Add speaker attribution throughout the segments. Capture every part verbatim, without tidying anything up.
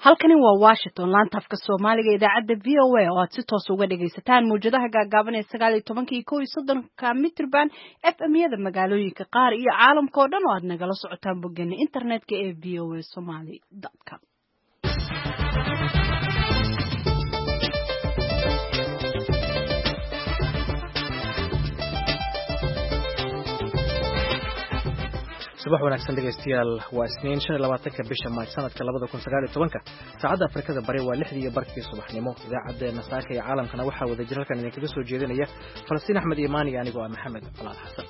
Speaker 1: halkani waa Washington laanta afka Soomaaliga idaacadda V O A oo aad si toos uga dhagaysataan muujadaha gaagaaban ee sagaal iyo toban iyo kow iyo soddon mitir band F M-yada magaalooyinka qaar iyo caalamka oo dhan oo aad nagala socotaan boggeena internetka ee v o a somali dot com.
Speaker 2: subax wanaagsan dhegeystayaal waa isniin shan iyo labaatanka bisha Maarch sanadka labada kun sagaal iyo tobanka saacadda Afrikada Bari waa lixdii iyo barkii subaxnimo idaacadeena saaka iyo caalamkana waxaa wada jir halkan idinkaga soo jeedinaya Falastiin Axmed Iimaan iyo anigoo ah Maxamed Colaad Xasan.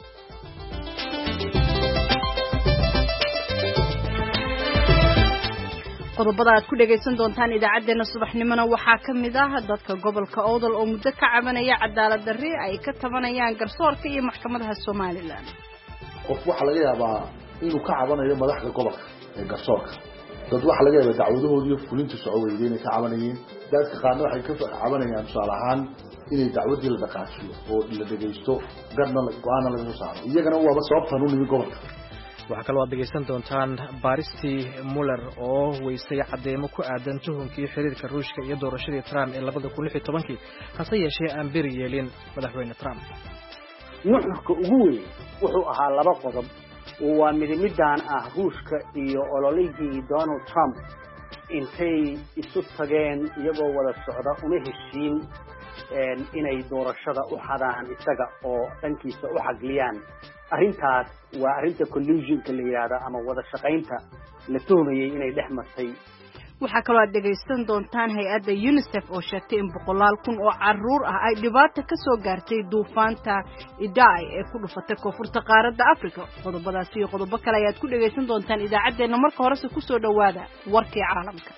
Speaker 1: qodobada aad ku dhageysan doontaan idaacadeena subaxnimona waxaa ka mid ah dadka gobolka Awdal oo muddo ka cabanaya cadaalad darri ay ka tabanayaan garsoorka iyo maxkamadaha Soomaaliland.
Speaker 3: qof waxa laga yaabaa inuu ka cabanayo madaxda gobolka ee garsoorka dad waxa laga yaabaa dacwadahoodii fulinta socodweydeen inay ka cabanayeen dadka qaarna waxay ka cabanayaan tusaale ahaan inay dacwadii la dhaqaajiyo oo la dhageysto garna go'aana laga soo saaro iyagana waaba sababtan u nimi gobolka.
Speaker 2: waxaa kaloo aad dhegeysan doontaan baaristii Mueller oo weysay cadeymo ku aadan tuhunkii xiriirka Ruushka iyo doorashadii Trump ee labada kun lix iyo tobankii hase yeeshee aan bir yeelin madaxweyne Trump.
Speaker 4: nuxurka ugu weyn wuxuu ahaa laba qodob oo waa mid midaan ah Ruushka iyo ololihii Donald Trump intay isu tageen iyagoo wada socda una heshiin inay doorashada u xadaan isaga oo dhankiisa u xagliyaan arrintaas waa arrinta collusionka la yiraahdo ama wada shaqaynta la tuhmayay inay dhex martay.
Speaker 1: waxaa kaloo aad dhegaysan doontaan hay-adda UNICEF oo sheegtay in boqolaal kun oo caruur ah ay dhibaato ka soo gaartay duufaanta Idai ee ku dhufatay koonfurta qaaradda Afrika. qodobadaas iyo qodobo kale ayaad ku dhagaysan doontaan idaacadeena marka horese ku soo dhawaada warkii caalamka.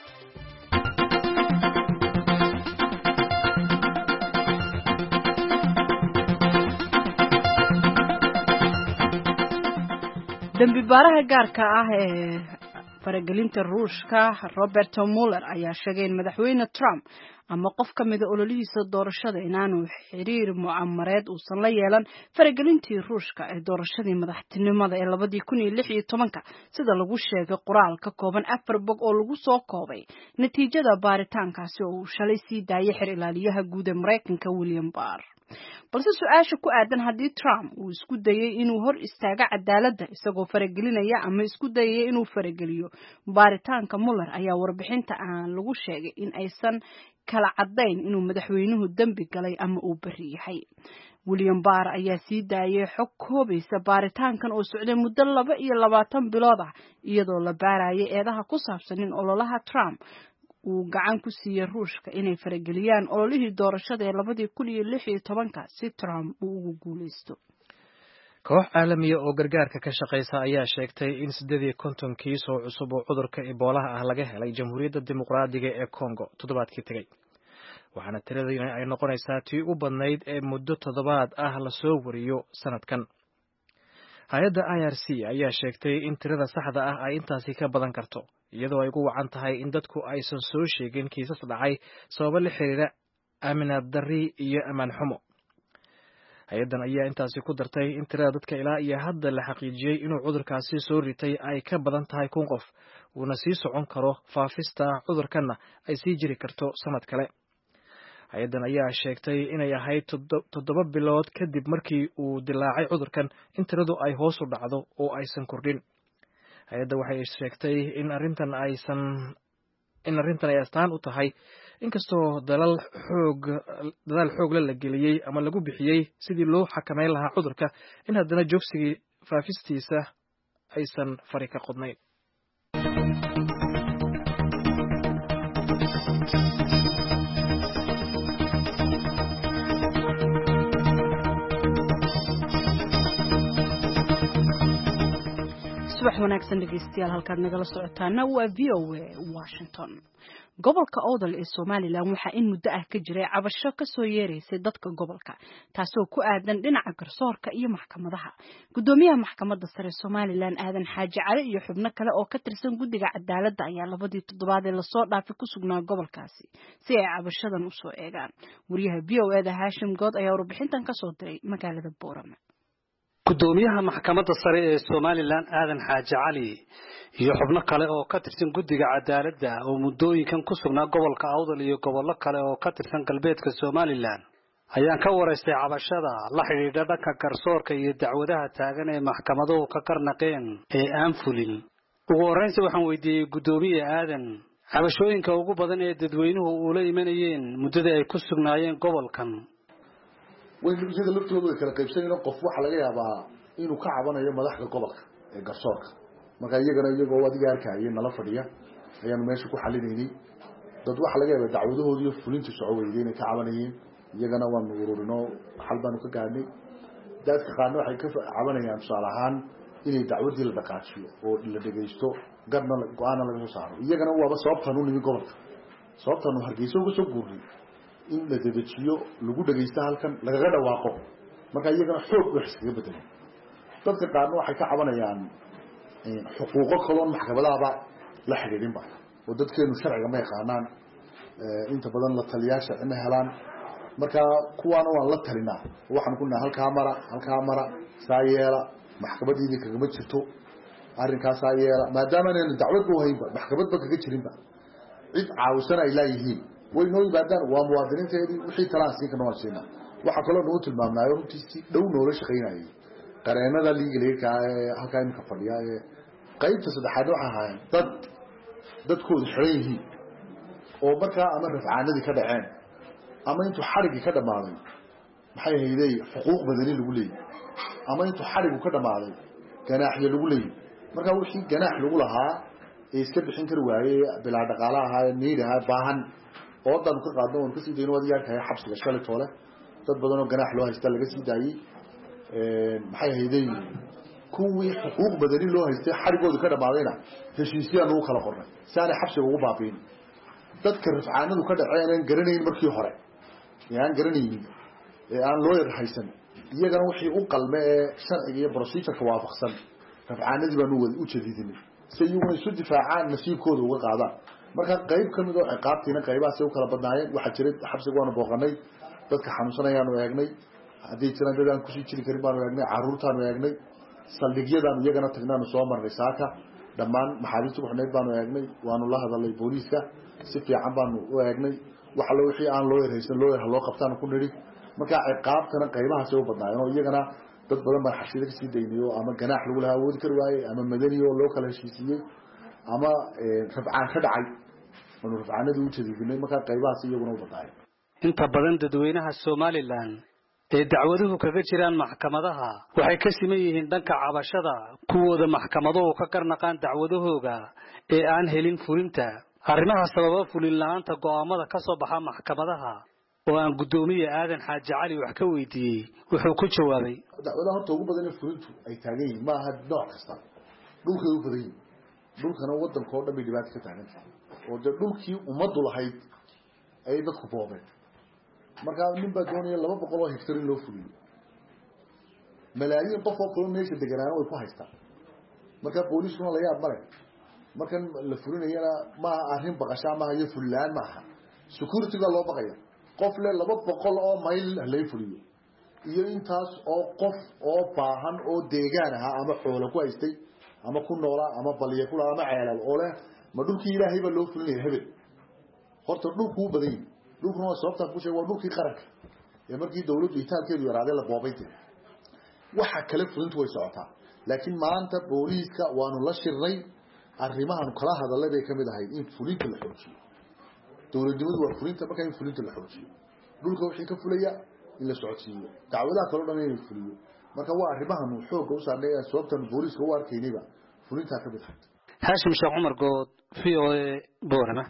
Speaker 1: dambi baaraha gaarka ah ee faragelinta Ruushka Robert Mueller ayaa sheegay in madaxweyne Trump ama qof ka mid ah ololihiisa doorashada inaanu xiriir mucamareed uusan la yeelan faragelintii Ruushka ee doorashadii madaxtinimada ee labada kun iyo lix iyo tobanka sida lagu sheegay qoraal ka kooban afar bog oo lagu soo koobay natiijada baaritaankaasi oo uu shalay sii daayay xir ilaaliyaha guud ee Mareykanka William Barr. balse su'aasha ku aadan haddii Trump uu isku dayay inuu hor istaago cadaaladda isagoo faragelinaya ama isku dayay inuu farageliyo baaritaanka Mueller ayaa warbixinta aan lagu sheegay in aysan kala cadayn inuu madaxweynuhu dambi galay ama uu bari yahay. William Barr ayaa sii daayay xog koobaysa baaritaankan oo socday muddo laba iyo labaatan bilood ah iyadoo la baarayay eedaha ku saabsan in ololaha Trump uu gacan ku siiyay Ruushka inay farageliyaan ololihii doorashada ee labada kun iyo lix iyo tobanka si Trump uu ugu guuleysto.
Speaker 2: koox caalamiya oo gargaarka ka shaqeysa ayaa sheegtay in siddeed iyo konton kiis oo cusub oo cudurka Ebola ah laga helay Jamhuuriyadda Dimuqraadiga ee Congo toddobaadkii tagay waxaana tiradii ay noqonaysaa tii u badnayd ee muddo toddobaad ah la soo wariyo sanadkan. hay'adda I R C ayaa sheegtay in tirada saxda ah ay intaasi ka badan karto iyadoo ay ugu wacan tahay in dadku aysan soo sheegin kiisas dhacay sababo la xiriira aaminaad darri iyo amaan xumo. hay-addan ayaa intaasi ku dartay in tirada dadka ilaa iyo hadda la xaqiijiyey inuu cudurkaasi soo ritay ay ka badan tahay kun qof uuna sii socon karo faafista cudurkanna ay sii jiri karto sanad kale. hay-addan ayaa sheegtay inay ahayd toddoba bilood kadib markii uu dilaacay cudurkan in tiradu ay hoos u dhacdo oo aysan kordhin. hay-adda waxay sheegtay in arrintan aysan in arrintan ay astaan u tahay inkastoo dalal xoog dadaal xoog la geliyey ama lagu bixiyey sidii loo xakameyn lahaa cudurka in haddana joogsigii faafistiisa aysan fari ka qodnayn.
Speaker 1: subax wanaagsan dhegeystayaal halkaad nagala socotaana waa V O A Washington. gobolka Awdal ee Soomaaliland waxa in muddo ah ka jiray cabasho ka soo yeeraysay dadka gobolka taasoo ku aadan dhinaca garsoorka iyo maxkamadaha. gudoomiyaha maxkamadda sare Soomaaliland Aadan Xaaji Cali iyo xubno kale oo ka tirsan guddiga cadaaladda ayaa labadii toddobaad ee lasoo dhaafay ku sugnaa gobolkaasi si ay cabashadan u soo eegaan. wariyaha V O A da Hashim Good ayaa warbixintan ka soo diray magaalada Boorama.
Speaker 5: gudoomiyaha maxkamadda sare ee Soomaaliland Aadan Xaaji Cali iyo xubno kale oo ka tirsan guddiga cadaaladda oo muddooyinkan ku sugnaa gobolka Awdal iyo gobollo kale oo ka tirsan galbeedka Somaliland ayaan ka waraystay cabashada la xiriirta dhanka garsoorka iyo dacwadaha taagan ee maxkamaduhu ka karnaqeen ee aan fulin. ugu horreyntii waxaan weydiiyey guddoomiye aadan cabashooyinka ugu badan ee dadweynuhu u la imanayeen muddada ay ku sugnaayeen gobolkan.
Speaker 3: way iyada laftoodu way kala qaybsanayeen qof waxa laga yaabaa inuu ka cabanayo madaxda gobolka ee garsoorka marka iyagana iyagoo wadiga arkayay nala fadhiya ayaan meesha ku xalinaynay dad waxa laga yaabaa dacwadahooda iyo fulinta socodweeyay inay ka cabanayeen iyagana waan ururino xal baan ka gaadnay dadka qaarna waxay ka cabanayaan salahan inay dacwadii la dhaqaajiyo oo la dhageysto garna go'aan laga soo saaro iyagana waaba sababtan uu nimi gobolka sababtan uu hargeysa uga soo guuray in la dedejiyo lagu dhageysto halkan laga dhawaaqo marka iyagana xoog wax iskaga bedelay dadka qaarna waxay ka cabanayaan xuquuqo kale oo maxkamadaha la xiriirin ba oo dadkeenu sharciga ma yaqaanaan inta badan la taliyaasha ma helaan marka kuwaana waan la talinaa waxaan ku nahay halka mara halka mara saayeela maxkamadii kaga jirto arrinkaas saayeela maadaama aan dacwad u hayba maxkamad ba kaga jirin ba cid caawisan ay leeyihiin way noo yimaadaan waa muwaadiniinteedii wixii talaasiin ka noolsheena waxa kale oo noo tilmaamnaayo runtii si dhow noola shaqeynayay qareenada liigaleyka halka imka fadhiya ee qaybta saddexaad waxa ahaayeen dad dadkoodu xiran yihiin oo markaa ama rafcaanadii ka dhaceen ama intuu xarigi ka dhamaaday maxay hayday xuquuq badani lagu leeyahay ama intuu xarigu ka dhamaaday ganaaxyo lagu leeyahay marka wixii ganaax lagu lahaa ee iska bixin kar waayay bilaa dhaqaalaha niidaha baahan oo dan ka qaadno oo ka sii deeyno wadiga ka xabsiga shalay toole dad badan oo ganaax loo haysta laga sii daayay ee maxay hayday kuwii xuquuq badani loo haystay xarigoodu ka dhamaadayna heshiisiyaan uu kala qornay saana xabsiga ugu baabiin dadka rafcaanadu ka dhaceen garanayn markii hore yaan garanayn ee aan loo yar haysan iyagana wixii u qalme ee sharciga iyo procedure-ka waafaqsan rafcaanadii baan u jeedinay si iyaguna isu difaacaan nasiibkooda uga qaadaan marka qayb kamid oo ciqaabtiina qaybaha soo kala badnaayeen waxa jiray xabsiga waana booqanay dadka xanuunsanayaan oo eegnay hadii jiraan dadaan ku sii jiri karin baan eegnay caruurtaan eegnay saldhigyadaan iyagana tagnaan soo marnay saaka dhamaan maxaabiista ku xidhnayd baan eegnay waanu la hadalay booliiska si fiican baan u eegnay waxa loo wixii aan loo yareysan loo yar loo qabtaan ku niri marka ciqaabtana qaybaha soo badnaayeen oo iyagana dad badan baa xashida ka sii deynayo ama ganaax lagu lahaa awood kar waayay ama madani oo loo kala heshiisiyay ama rafcaan ka dhacay oo rafcaanadu u jeedinay marka qaybahaas iyaguna u badnaayeen
Speaker 5: inta badan dadweynaha Somaliland ee dacwaduhu kaga jiraan maxkamadaha waxay ka siman yihiin dhanka cabashada kuwooda maxkamaduhu ka karnaqaan dacwadahooga ee aan helin fulinta arrimaha sababa fulin la'aanta go'aamada ka soo baxa maxkamadaha oo aan guddoomiye aadan xaaji cali wax ka weydiiyey wuxuu ku jawaabay
Speaker 3: dacwadaha horta ugu badan ee fulintu ay taagan yihiin ma aha nooc kasta dhulka ugu badan yihiin dhulkana waddanka oo dhan bay dhibaato ka taagan tahay oo dee dhulkii ummaddu lahayd ay dadku boobeen marka nin baa doonaya laba boqol oo hektar in loo fuliyo malaayiin qof oo kale meesha deganaana way ku haystaan marka booliiskuna la yaab male markan la fulinayana ma arrin baqasha ma hayo fulaan ma aha security-ga loo baqaya qof le laba boqol oo mayl la fuliyo iyo intaas oo qof oo baahan oo deegaan ah ama xoolo ku haystay ama ku noolaa ama baliye ku ama ceelal oo leh ma dhulkii ilaahay ba loo fulinay hebel horta dhulku u badan yahay dhulkuna waa sababta ku sheegay waa dhulkii qaranka ee markii dawladdu itaalkeedu yaraaday la boobaytay waxa kale fulintu way socotaa laakiin maanta booliiska waanu la shirnay arrimahan kala hadalay bay kamid ahay in fulinta la xoojiyo dawladnimadu waa fulinta marka in fulinta la xoojiyo dhulka wixii ka fulaya in la socodsiiyo dacwadaha kale dhan in la fuliyo marka waa arrimahan xoog u saarnay sababtan booliiska u arkaynayba fulinta ka mid ah
Speaker 5: Hashim Sheekh Umar Good V O A Boorama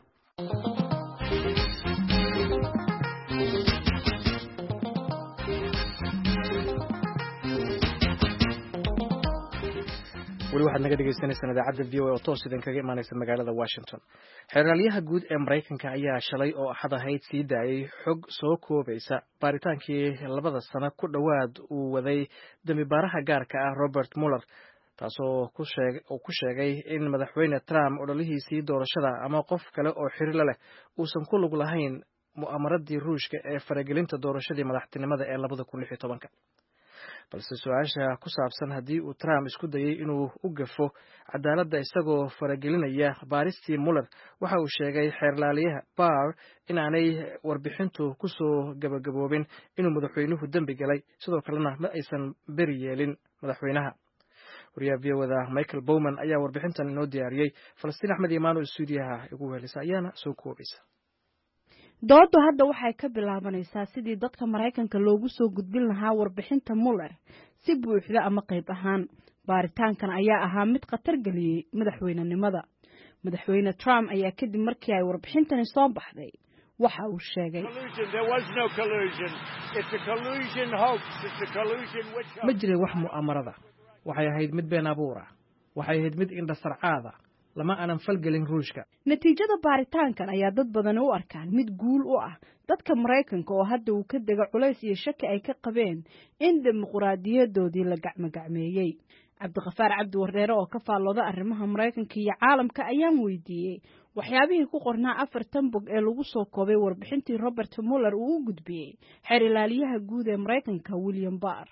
Speaker 2: weli waxaad naga dhegeysaneysaan idaacadda V O A oo toos idin kaga imaaneysa magaalada Washington. Xeeralyaha guud ee Mareykanka ayaa shalay oo axad ahayd sii daayay xog soo koobaysa baaritaankii labada sano ku dhowaad uu waday dambi baaraha gaarka ah Robert Mueller taasoo ku sheegay oo ku sheegay in madaxweyne Trump ololihiisii doorashada ama qof kale oo xiriir leh uusan ku lug lahayn mu'amaradii Ruushka ee faragelinta doorashadii madaxtinimada ee laba kun iyo lix iyo toban. balse su-aasha ku saabsan haddii uu Trump isku dayay inuu u gafo cadaaladda isagoo faragelinaya baaristii Mueller waxa uu sheegay xeerlaaliyaha Barr inaanay warbixintu ku soo gabagaboobin inuu madaxweynuhu dembi galay sidoo kalena ma aysan beri yeelin madaxweynaha. wariyaha v o da Michael Bowman ayaa warbixintan inoo diyaariyey. Falastiin Axmed Imaan oo stuudiyaha igu wehelisa ayaana soo koobaysa.
Speaker 1: doodu hadda waxay ka bilaabanaysaa sidii dadka Mareykanka loogu soo gudbin lahaa warbixinta Mueller si buuxda ama qayb ahaan. baaritaankan ayaa ahaa mid khatar geliyey madaxweynenimada. madaxweyne Trump ayaa kadib markii ay warbixintani soo baxday waxa uu sheegay ma jiray wax mu'amarada, waxay ahayd mid been abuura, waxay ahayd mid indhasarcaada, lama aanan falgelin Ruushka. natiijada baaritaankan ayaa dad badan u arkaan mid guul u ah dadka Mareykanka oo hadda uu ka dega culays iyo shaki ay ka qabeen in dimuqraadiyadoodii la gacmo-gacmeeyey. Cabdiqafaar Cabdi Wardheere oo ka faallooda arrimaha Mareykanka iyo caalamka ayaan weydiiyey waxyaabihii ku qornaa afartan bog ee lagu soo koobay warbixintii Robert Mueller uu u gudbiyey xeer ilaaliyaha guud ee Mareykanka William Barr.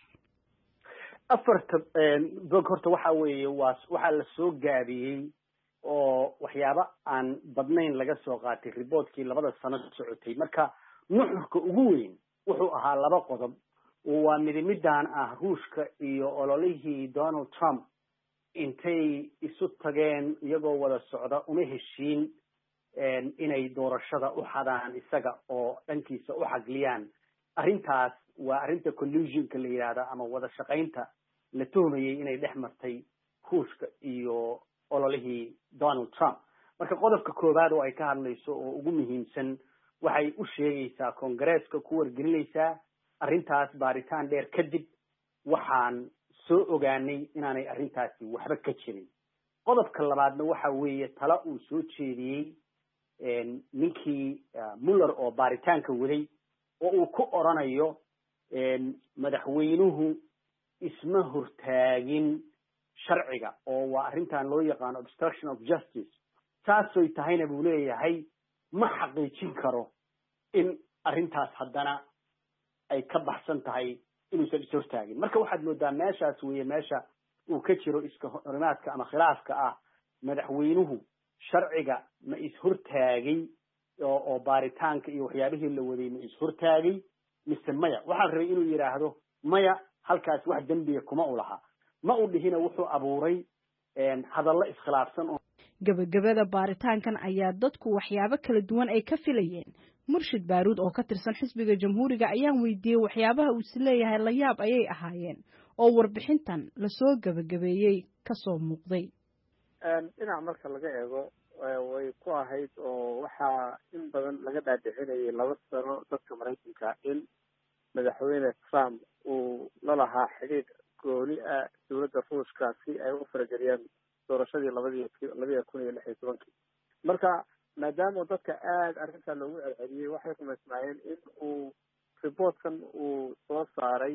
Speaker 4: afarta bog horta waxa weeye waa waxa la soo gaabiyey oo waxyaabo aan badnayn laga soo qaatay reportkii labada sano socotay. marka nuxurka ugu weyn wuxuu ahaa laba qodob oo waa midimidaan ah Ruushka iyo ololihii Donald Trump intay isu tageen iyagoo wada socda uma heshiin inay doorashada u xadaan isaga oo dhankiisa u xagliyaan. arrintaas waa arrinta collusionka la yiraahdo ama wada shaqaynta la tuhmayay inay dhex martay Ruushka iyo ololihii Donald Trump. marka qodobka koobaad oo ay ka hadlayso oo ugu muhiimsan waxay u sheegaysaa Congress-ka ku wargelinaysaa arrintaas baaritaan dheer kadib waxaan soo ogaanay inaanay arrintaasi waxba ka jirin. qodobka labaadna waxa weeye tala uu soo jeediyey ninkii Mueller oo baaritaanka waday oo uu ku oranayo madaxweynuhu isma hortaagin sharciga oo waa arrintan loo yaqaan obstruction of justice. taasoo tahayna buu leeyahay ma xaqiijin karo in arrintaas haddana ay ka baxsan tahay inuusan is hortaagin. marka waxaad moodaa meeshaas weeye meesha uu ka jiro iska horimaadka ama khilaafka ah madaxweynuhu sharciga ma is hortaagay oo oo baaritaanka iyo waxyaabihii la waday ma is hortaagay mise maya. waxaan rabay inuu yiraahdo maya, halkaas wax dambiga kuma u laha, ma u dhihina wuxuu abuuray hadallo iskhilaafsan. oo
Speaker 1: gabagabada baaritaankan ayaa dadku waxyaabo kala duwan ay ka filayeen. Murshid Baaruud oo ka tirsan xisbiga Jamhuuriga ayaan weydiiyey waxyaabaha uu isleeyahay la yaab ayay ahaayeen oo warbixintan la soo gabagabeeyey ka soo muuqday.
Speaker 6: dhinac marka laga eego way ku ahayd oo waxaa in badan laga dhaadhicinayay laba sano dadka Mareykanka in madaxweyne Trump uu la lahaa xiriir gooni ah dowladda Ruushka si ay u farageliyaan doorashadii labadii labada kun iyo lix iyo tobankii. marka maadaama dadka aad arrinta loogu celceliyay waxay rumaysnaayeen in uu reportkan uu soo saaray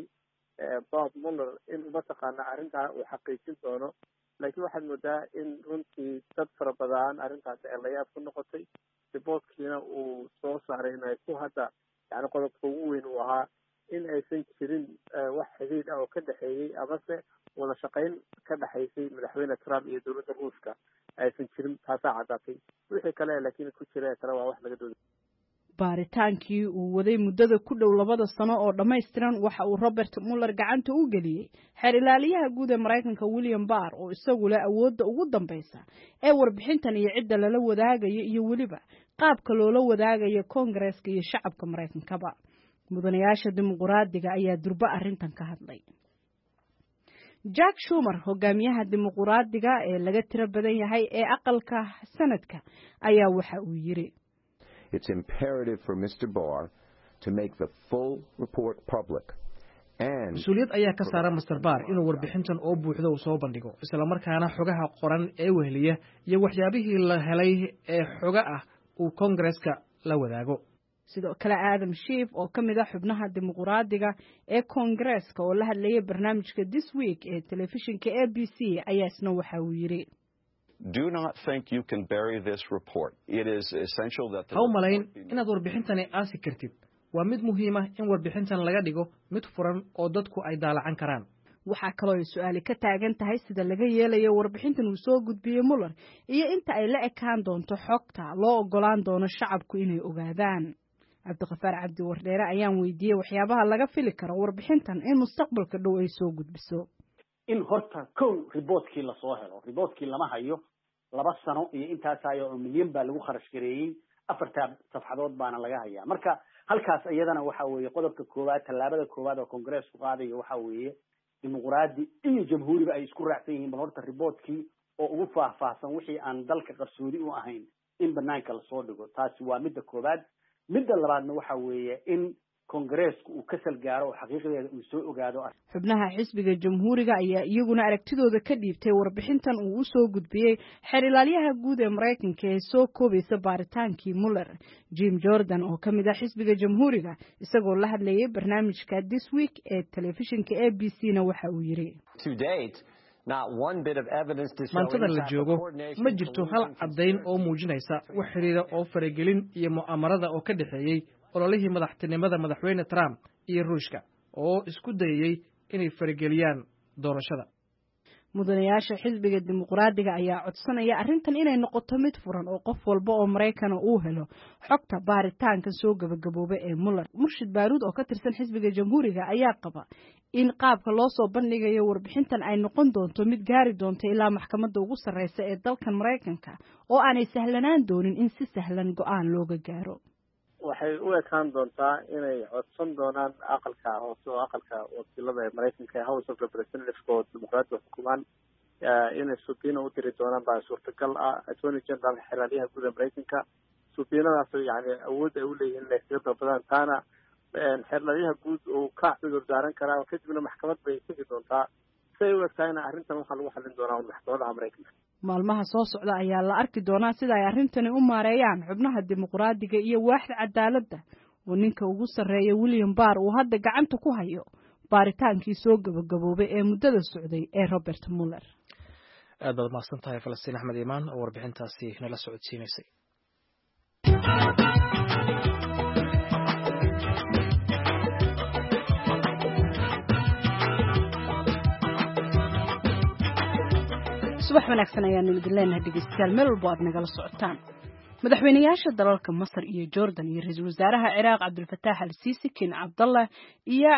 Speaker 6: Bob Mueller in mataqaana arrintaa uu xaqiijin doono. laakiin waxaad moodaa in runtii dad fara badan arrintaas ay la yaab ku noqotay. reportkiina uu soo saaray inay ku hadda yani qodobka ugu weyn uu ahaa in aysan jirin wax xiriir ah oo ka dhexeeyey amase wada shaqayn ka dhexaysay madaxweyne Trump iyo dowladda Ruushka aysan jirin. taasaa caddaatay. wixii kale laakiin ku jira kale waa wax laga dooday.
Speaker 1: baaritaankii uu waday muddada ku dhow labada sano oo dhammaystiran waxa uu Robert Mueller gacanta u geliyey xeer ilaaliyaha guud ee Mareykanka William Barr oo isagu leh awoodda ugu dambaysa ee warbixintan iyo cidda lala wadaagayo iyo weliba qaabka loola wadaagayo Congress-ka iyo shacabka Mareykankaba. mudanayaasha dimuqraadiga ayaa durba arrintan ka hadlay. Jack Schumer hogaamiyaha dimuqraadiga ee laga tiro badan yahay ee aqalka sanadka ayaa waxa uu yiri
Speaker 7: It's imperative for Mister Barr to make the full report public and
Speaker 2: mas-uuliyad ayaa ka saaran Mister Barr inuu warbixintan oo buuxda uu soo bandhigo isla markaana xogaha qoran ee weheliya iyo waxyaabihii la helay ee xoga ah uu Congress-ka la wadaago.
Speaker 1: sidoo kale Adam Schiff oo ka mid ah xubnaha dimuqraadiga ee Congress-ka oo la hadlayay barnaamijka This Week ee telefishinka A B C ayaa isna waxa uu yiri
Speaker 8: Do not think you can bury this report. It is essential that
Speaker 2: How malayn inaad warbixintani aasi kartid. waa mid muhiim ah in warbixintan laga dhigo mid furan oo dadku ay daalacan karaan.
Speaker 1: waxaa kaloo ay su-aali ka taagan tahay sida laga yeelayo warbixintan uu soo gudbiyey Mueller iyo inta ay la ekaan doonto xogta loo ogolaan doono shacabku inay ogaadaan. cabdiqafaar cabdi wardheere ayaan weydiiyey waxyaabaha laga fili karo warbixintan in mustaqbalka dhow ay soo gudbiso.
Speaker 4: in horta kow riboodkii lasoo helo riboodkii lama hayo laba sano iyo intaas ayo oo milyan baa lagu kharash gareeyey afarta safxadood baana laga hayaa marka halkaas iyadana waxa weeye qodobka koowaad tallaabada koowaad oo kongareesku qaadayo waxa weeye dimuqraadi iyo jamhuuriga ay isku raacsan yihiin bal horta riboodkii oo ugu faahfaahsan wixii aan dalka qarsoodi u ahayn in banaanka lasoo dhigo taasi waa midda koowaad midda labaadna waxa weeye in kongareesku uu ka salgaaro oo xaqiiqadeeda uu soo ogaado.
Speaker 1: xubnaha xisbiga jamhuuriga ayaa iyaguna aragtidooda ka dhiibtay warbixintan uu u soo gudbiyey xeer ilaalyaha guud ee Mareykanka ee soo koobaysa baaritaankii Mueller. Jim Jordan oo ka mid ah xisbiga jamhuuriga isagoo la hadlayay barnaamijka This Week ee telefishinka A B C-na waxa uu yiri
Speaker 2: maantada la joogo ma jirto hal caddayn oo muujinaysa wax xiriira oo faragelin iyo mu'amarada oo ka dhexeeyey ololihii madaxtinimada madaxweyne Trump iyo Ruushka oo isku dayay inay farageliyaan doorashada.
Speaker 1: mudanayaasha xisbiga dimuqraadiga ayaa codsanaya arrintan inay noqoto mid furan oo qof walba oo Mareykan uu helo xogta baaritaanka soo gabagaboobay ee Mueller. Murshid Baaruud oo ka tirsan xisbiga jamhuuriga ayaa qaba in qaabka loo soo bandhigayo warbixintan ay noqon doonto mid gaari doonto ilaa maxkamadda ugu sarreysa ee dalkan Mareykanka oo aanay sahlanaan doonin in si sahlan go'aan looga gaaro.
Speaker 6: waxay u ekaan doontaa inay codsan doonaan aqalka hoose oo aqalka wakiilada ee Mareykanka ee House of Representatives oo dimuqraadiga xukumaan inay subpoena u diri doonaan baa suurtagal ah. Attorney General xeeladaha guud ee Mareykanka subpoenadaas yani awood ay u leeyihiin inay kaga dalbadaan taana xeeladaha guud oo ka cudur daaran karaa kadibna maxkamad bay tegi doontaa. say u egtaayna arrintan waxaa lagu xallin doonaa maxkamadaha Mareykanka.
Speaker 1: maalmaha soo socda ayaa la arki doonaa sida ay arrintani u maareeyaan xubnaha dimuqraadiga iyo waaxda cadaaladda oo ninka ugu sarreeya William Barr uu hadda gacanta ku hayo baaritaankii soo gabagaboobay ee muddada socday ee Robert Mueller.
Speaker 2: aad baad mahadsan tahay Falastiin Axmed Iimaan oo warbixintaasi nala socodsiinaysay.
Speaker 1: subax wanaagsan ayaan idin leenahay dhegeystayaal meel walba aad nagala socotaan. madaxweynayaasha dalalka Masar iyo Jordan iyo ra'iisul wasaaraha Ciraaq Cabdulfataax al-Siisi Ken Abdallah iyo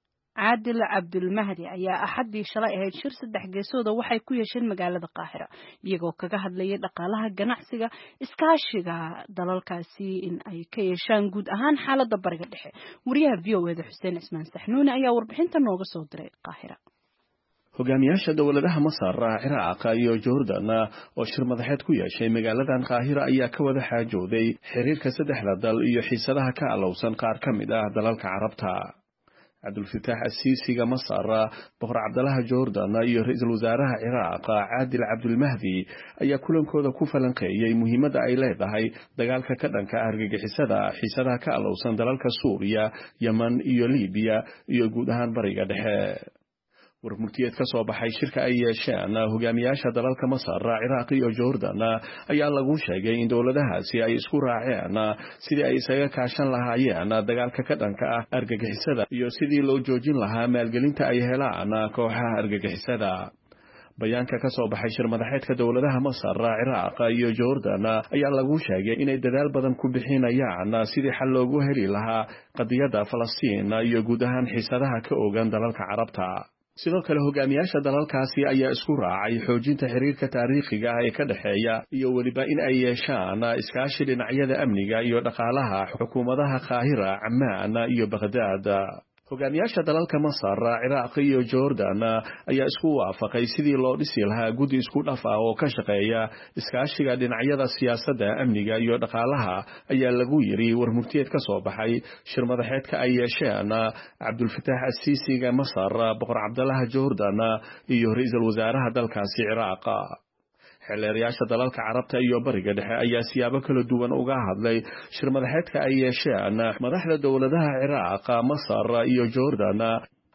Speaker 1: Caadil Cabdulmahdi ayaa axadii shalay ahayd shir saddex geesooda waxay ku yeesheen magaalada Qaahira iyagoo kaga hadlayay dhaqaalaha ganacsiga iskaashiga dalalkaasi in ay ka yeeshaan guud ahaan xaaladda bariga dhexe. wariyaha V O A-da Xuseen Ismaan Saxnuuni ayaa warbixinta nooga soo diray Qaahira.
Speaker 9: hogaamiyaasha dawladaha Masar, Ciraaq iyo Jordan oo shir madaxeed ku yeeshay magaaladan Qaahira ayaa ka wada xaajooday xiriirka saddexda dal iyo xiisadaha ka alowsan qaar ka mid ah dalalka Carabta. Cabdulfataax al-Siisiga Masar, boqor Cabdalaha Jordan iyo ra'iisul wasaaraha Ciraaq Caadil Cabdulmahdi ayaa kulankooda ku falanqeeyay muhiimadda ay leedahay dagaalka ka dhanka argagixisada xiisadaha ka alowsan dalalka Suuriya, Yemen iyo Liibiya iyo guud ahaan bariga dhexe. warmurtiyeed ka soo baxay shirka ay yeesheen hogaamiyaasha dalalka Masar, Ciraaq iyo Jordan ayaa lagu sheegay in dawladahaasi ay isku raaceen sidii ay isaga kaashan lahaayeen dagaalka ka dhanka ah argagixisada iyo sidii loo joojin lahaa maalgelinta ay helaan kooxaha argagixisada. bayaanka ka soo baxay shir madaxeedka dawladaha Masar, Ciraaq iyo Jordan ayaa lagu sheegay inay dadaal badan ku bixinayaan sidii xal loogu heli lahaa qadiyadda Falastiin iyo guud ahaan xiisadaha ka ogan dalalka Carabta. sidoo kale hogaamiyaasha dalalkaasi ayaa isku raacay xoojinta xiriirka taariikhiga ah ee ka dhaxeeya iyo weliba in ay yeeshaan iskaashi dhinacyada amniga iyo dhaqaalaha xukuumadaha Qaahira, Ammaan iyo Baghdad. hogaamiyaasha dalalka Masar, Ciraaq iyo Jordan ayaa isku waafaqay sidii loo dhisi lahaa guddi isku dhaf ah oo ka shaqeeya iskaashiga dhinacyada siyaasadda, amniga iyo dhaqaalaha ayaa lagu yiri warmurtiyeed ka soo baxay shir madaxeedka ay yeesheen Cabdulfataax al-Siisiga Masar, boqor Cabdalaha Jordan iyo ra'iisul wasaaraha dalkaasi Ciraaq. xeelerayaasha dalalka Carabta iyo bariga dhexe ayaa siyaabo kala duwan uga hadlay shir madaxeedka ay yeesheen madaxda dawladaha Ciraaq, Masar iyo Jordan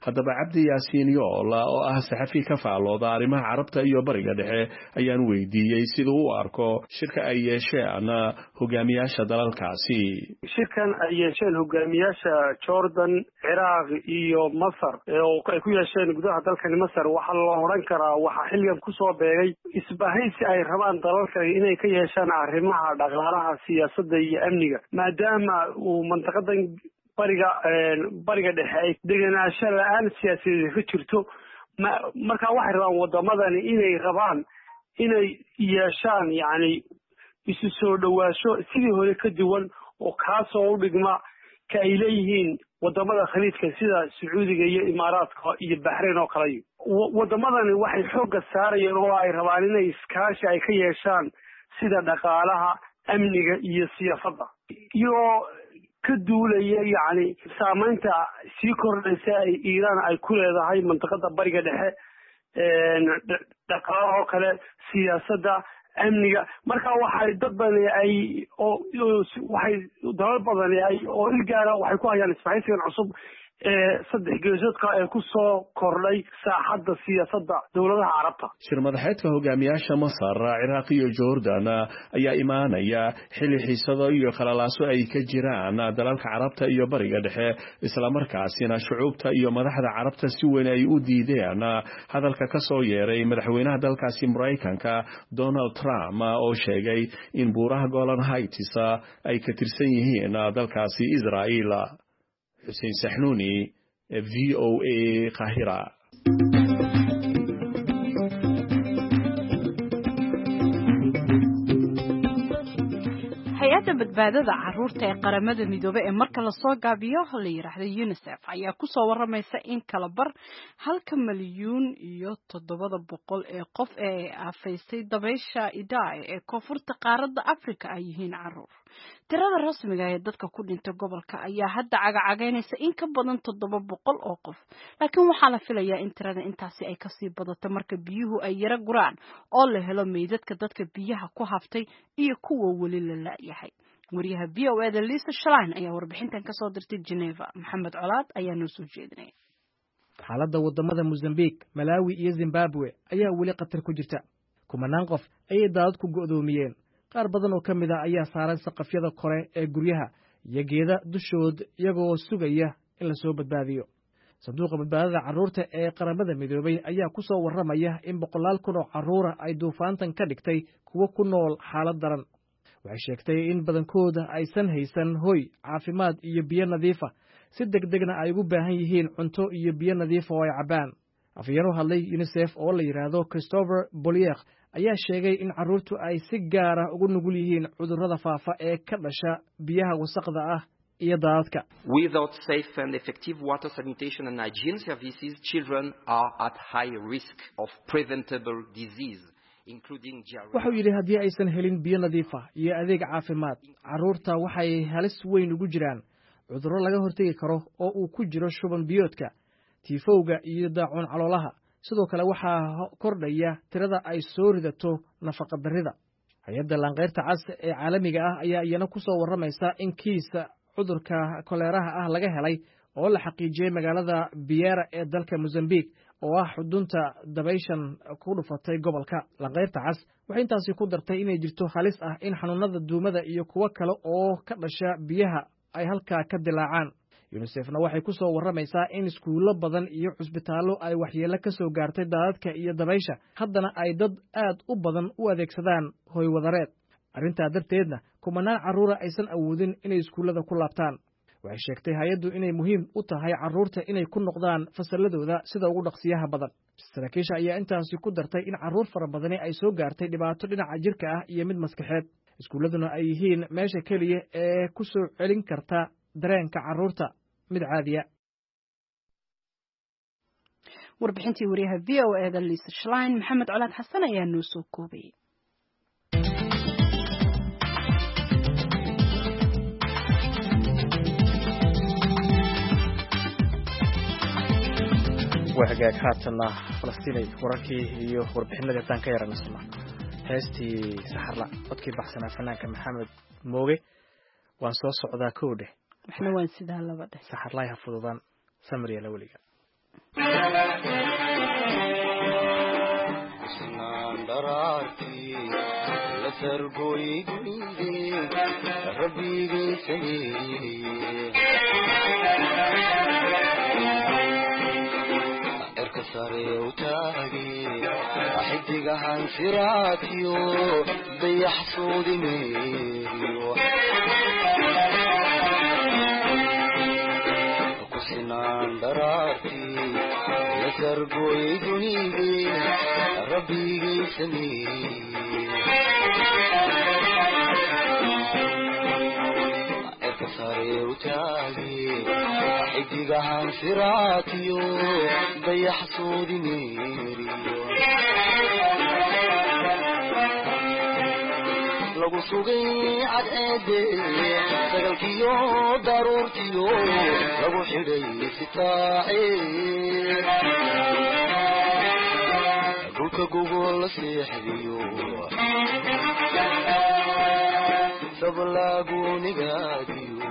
Speaker 9: haddaba cabdi yaasiin yoola oo ah saxafi ka faallooda arrimaha carabta iyo bariga dhexe ayaan weydiiyey siduu u arko shirka ay yeesheen hogaamiyaasha dalalkaasi.
Speaker 10: shirkan ay yeesheen hogaamiyaasha Jordan, Ciraaq iyo Masar oo ay ku yeesheen gudaha dalkani Masar waxaa la oran karaa waxa xilligan ku soo beegay isbahaysi ay rabaan dalalka inay ka yeeshaan arrimaha dhaqaalaha, siyaasadda iyo amniga maadaama uu mantaqadan bariga bariga dhexe ay deganaansho la-aan siyaasadeed ka jirto marka waxay rabaan wadamadani inay rabaan inay yeeshaan yacni isu soo dhawaasho sidii hore ka duwan oo kaasoo u dhigma ka ay leeyihiin wadamada khaliijka sida Sacuudiga iyo Imaaraadka iyo Bahrain oo kale. wadamadani waxay xoogga saarayeen oo ay rabaan inay iskaashi ay ka yeeshaan sida dhaqaalaha, amniga iyo siyaasadda iyo ka duulaya yacni saamaynta sii kordhaysa ay Iiraan ay ku leedahay mantaqada bariga dhexe dhaqaalaha oo kale, siyaasadda, amniga. marka waxay dad badan ay oo waxay dalal badan ay oo ilgaara waxay ku hayaan isbahaysigan cusub ee saddex geesoodka ee ku soo kordhay saaxadda siyaasadda dowladaha carabta.
Speaker 9: shir madaxeedka hogaamiyaasha Masar, Ciraaq iyo Jordan ayaa imaanaya xilli xiisado iyo khalalaaso ay ka jiraan dalalka carabta iyo bariga dhexe, isla markaasina shucuubta iyo madaxda carabta si weyn ay u diideen hadalka ka soo yeeray madaxweynaha dalkaasi Mareykanka Donald Trump oo sheegay in buuraha Golan Heights ay ka tirsan yihiin dalkaasi Israa'iil. حسين سحنوني في أو إيه قاهرة.
Speaker 1: hay-adda badbaadada caruurta ee qaramada midoobay ee marka lasoo gaabiyo la yiraahdo UNICEF ayaa ku soo waramaysa in kala bar halka milyuun iyo toddobada boqol ee qof ee aafaysay dabaysha Idai ee koonfurta qaaradda Afrika ay yihiin caruur. tirada rasmiga ee dadka ku dhintay gobolka ayaa hadda cagacagaynaysa in ka badan toddoba boqol oo qof, laakiin waxaa la filayaa in tirada intaasi ay kasii badato marka biyuhu ay yara guraan oo la helo meydadka dadka biyaha ku haftay iyo kuwa weli la la'yahay. wariyaha V O A da Lisa Schlein ayaa warbixintan kasoo dirtay Geneva. Maxamed Colaad ayaa noo soo jeedinaya.
Speaker 2: xaaladda wadamada Mozambique, Malawi iyo Zimbabwe ayaa weli khatar ku jirta. kumanaan qof ayay daadad ku go'doomiyeen. qaar badan oo ka mid ah ayaa saaran saqafyada kore ee guryaha iyo geeda dushood iyagoo sugaya in la soo badbaadiyo. sanduuqa badbaadada carruurta ee qaramada midoobay ayaa ku soo warramaya in boqolaal kun oo carruura ay duufaantan ka dhigtay kuwo ku nool xaalad daran. waxay sheegtay in badankooda aysan haysan hoy, caafimaad iyo biyo nadiifa, si degdegna ay ugu baahan yihiin cunto iyo biyo nadiifa oo ay cabbaan. afhayeen u hadlay UNICEF oo la yidhaahdo Christopher Bollier ayaa sheegay in carruurtu ay si gaara ugu nugul yihiin cudurrada faafa ee ka dhasha biyaha wasaqda ah iyo daadadka.
Speaker 11: Without safe and effective water sanitation and hygiene services, children are at high risk of preventable disease, including diarrhea.
Speaker 2: wuxuu yidhi haddii aysan helin biyo nadiif ah iyo adeeg caafimaad, carruurta waxay halis weyn ugu jiraan cudurro laga hortegi karo oo uu ku jiro shuban biyoodka, tiifowga iyo daacuun caloolaha. sidoo kale waxaa kordhaya tirada ay soo ridato nafaqa darrida. hay-adda laanqeyrta cas ee caalamiga ah ayaa iyana ku soo warramaysa in kiisa cudurka koleeraha ah laga helay oo la xaqiijiyey magaalada Beira ee dalka Mozambique oo ah xudunta dabayshan ku dhufatay gobolka. laanqeyrta cas waxay intaasi ku dartay inay jirto halis ah in xanuunada duumada iyo kuwo kale oo ka dhasha biyaha ay halkaa ka dilaacaan. UNICEFna waxay ku soo warramaysaa in iskuulo badan iyo cusbitaallo ay waxyeello ka soo gaartay daadadka iyo dabaysha, haddana ay dad aad u badan u adeegsadaan hoy wadareed. arrintaa darteedna kumanaan carruura aysan awoodin inay iskuullada ku laabtaan. waxay sheegtay hay-addu inay muhiim u tahay carruurta inay ku noqdaan fasalladooda sida ugu dhaqsiyaha badan. saraakiisha ayaa intaasi ku dartay in carruur fara badani ay soo gaartay dhibaato dhinaca jirka ah iyo mid maskaxeed. iskuulladuna ay yihiin meesha keliya ee ku soo celin karta dareenka carruurta mid caadiya.
Speaker 1: warbixintii wariyaha V O A da Lisa Schlein. Maxamed Colaad Xasan ayaa noo soo koobay.
Speaker 2: wahagaag haatana Falastiin wararkii iyo warbixinada tan ka yaran isma heestii saxarla codkii baxsanaa fanaanka Maxamed Mooge waan soo socdaa koodhe
Speaker 1: waxna waan sidaa laba dheh
Speaker 2: saxarlay ha fududaan samriya la waliga
Speaker 12: xidigahan siraatiyo dayax soodi meeriyo kusinaan daraarti yasargoy dunide rabbigay sameeye erka sare utaagi xidigahan siraatiyo dayax soodi meeriyo lagu sugay cadceede sagalkiyo daruurtiyo lagu xidhay sitaace dhulka gogol la seexdiyo sablagu nigaadiyo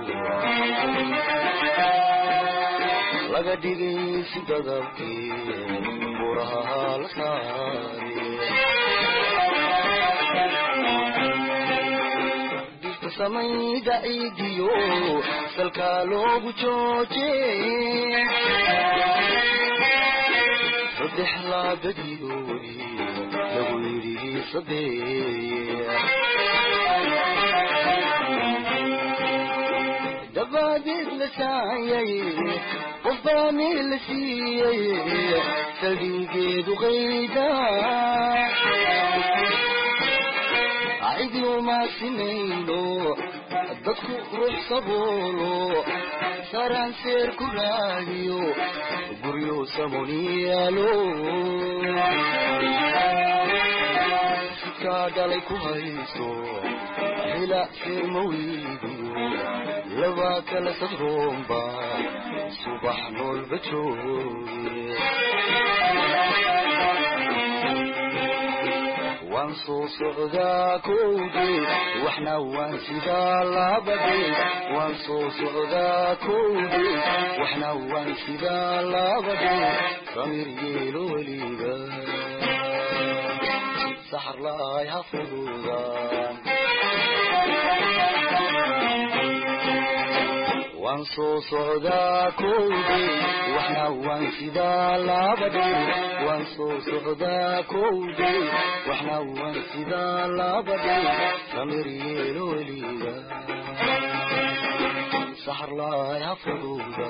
Speaker 12: laga dhigay si dadabkii buraha la saare samayda ciidiyo salkaa loogu jooje saddex laabadiyoodi lagu yidhi saddex dabaadeed la saayay qofbaa meel la siiyey saldhigeedu qayda عيدي وما سنينو dadku ruux saboolo saran seer ku raadiyo guryo samoniyaalo ka dalay ku hayso ila seer mawidiyo laba kala sadromba subax nool bajoogi وانصو صعدا كودي واحنا وانسدا لابدي وانصو صعدا كودي واحنا وانسدا لابدي ضمير يلو ليبا سحر لا يحفظوها وانصو صعدا كودي واحنا وانسدا لابدي وانصو صعدا كودي واحنا وانسدا لابدي ضمير يلو ليبا سحر لا يحفظوها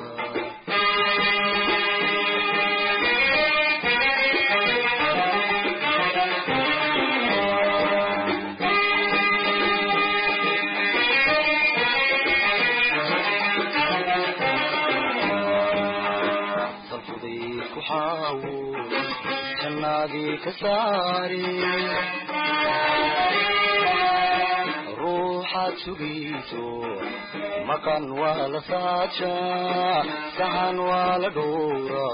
Speaker 12: حاول جنادي كساري روحات سقيتو مكان ولا ساتشا سهن ولا دورا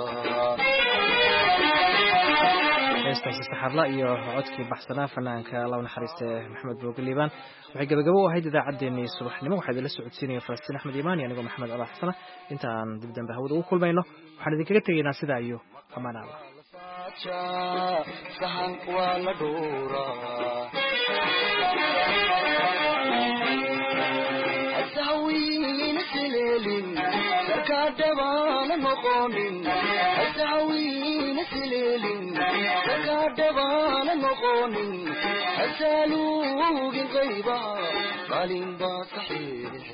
Speaker 2: heestaasi saxaarla iyo codkii baxsanaa fanaanka law naxariiste maxamed boogaliibaan waxay gabagabo u ahayd idaacaddeenii subaxnimo waxaa idinla socodsiinaya falastiin axmed iimaan iyo anigoo maxamed cala xasana intaan dib dambe hawada ugu kulmayno waxaan idinkaga tegaynaa sidaa iyo amaan allah
Speaker 12: sahan waa la dhowraa ashawiina sileelin sarkaa dhabaana noqonin ashawiina sileelin sarkaa dhabaana noqonin asaaluugin qayba qalin baa saxiix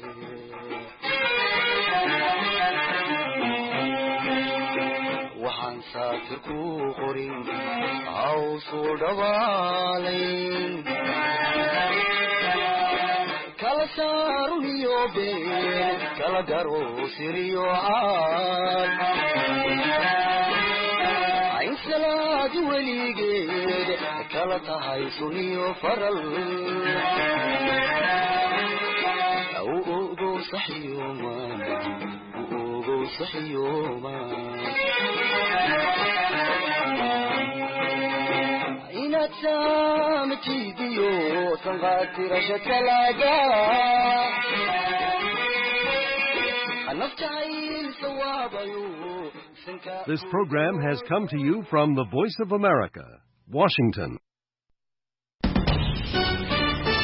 Speaker 12: waxaan saatir ku qorin hawsuu dhawaalayn kala saarun iyo been kala garo siriyo caad ayn salaadi weligeed kala tahay suniyo faral u ogo saxiyooman u ogo saxiyooman inaad saamatiidiyo sanqaatirasha talaaga naftayl sawaabayo
Speaker 13: This program has come to you from the Voice of America, Washington.